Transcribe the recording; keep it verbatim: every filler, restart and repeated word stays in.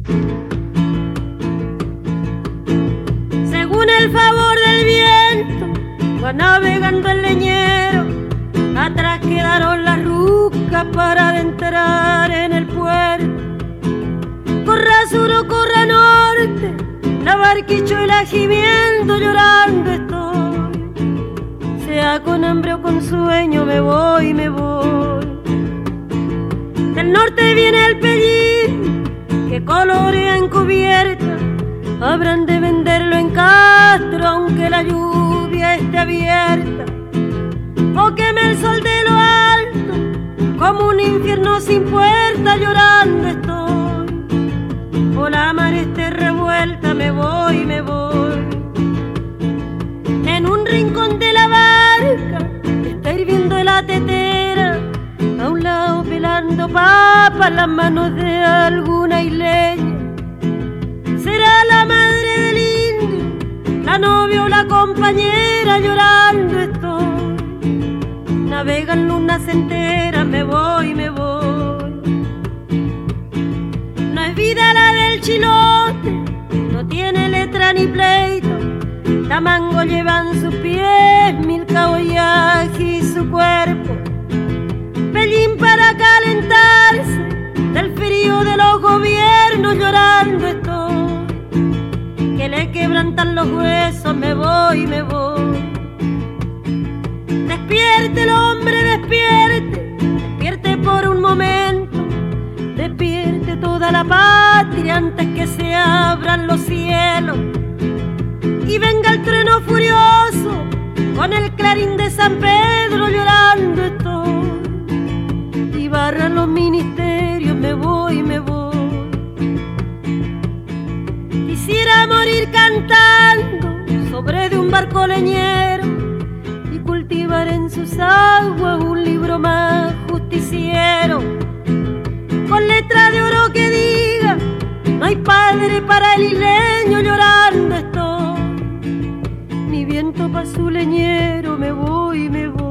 Según el favor del viento va navegando el leñero, atrás quedaron las rucas para adentrar en el puerto. Corra sur o corra norte, la barquicho y la gimiendo, llorando estoy. Sea con hambre o con sueño, me voy, me voy. Del norte viene el pellín que colorea en cubierta, habrán de venderlo en Castro aunque la lluvia esté abierta. O queme el sol de lo alto como un infierno sin puerta, llorando estoy. O la mar esté revuelta, me voy, me voy. En un rincón de la barca está hirviendo la tetera, a un lado pelando papas las manos de alguna isleña. Será la madre del indio, la novia o la compañera, llorando estoy. Navegan lunas enteras, me voy, me voy. No es vida la del chilote, no tiene letra ni pleito. Tamango llevan sus pies, mil caboyajes y su cuerpo. Pellín para calentarse del frío de los gobiernos, llorando estoy. Que le quebrantan los huesos, me voy, me voy. Despierte el hombre, despierte, despierte por un momento. Despierte toda la patria antes que se abran los cielos. Y venga el trueno furioso con el clarín de San Pedro, llorando estoy. Y barran los ministerios, me voy, me voy. Quisiera morir cantando sobre de un barco leñero y cultivar en sus aguas un libro más justiciero, con letra de oro que diga: no hay padre para el isleño, llorando estoy. Mi viento pa' su leñero, me voy, me voy.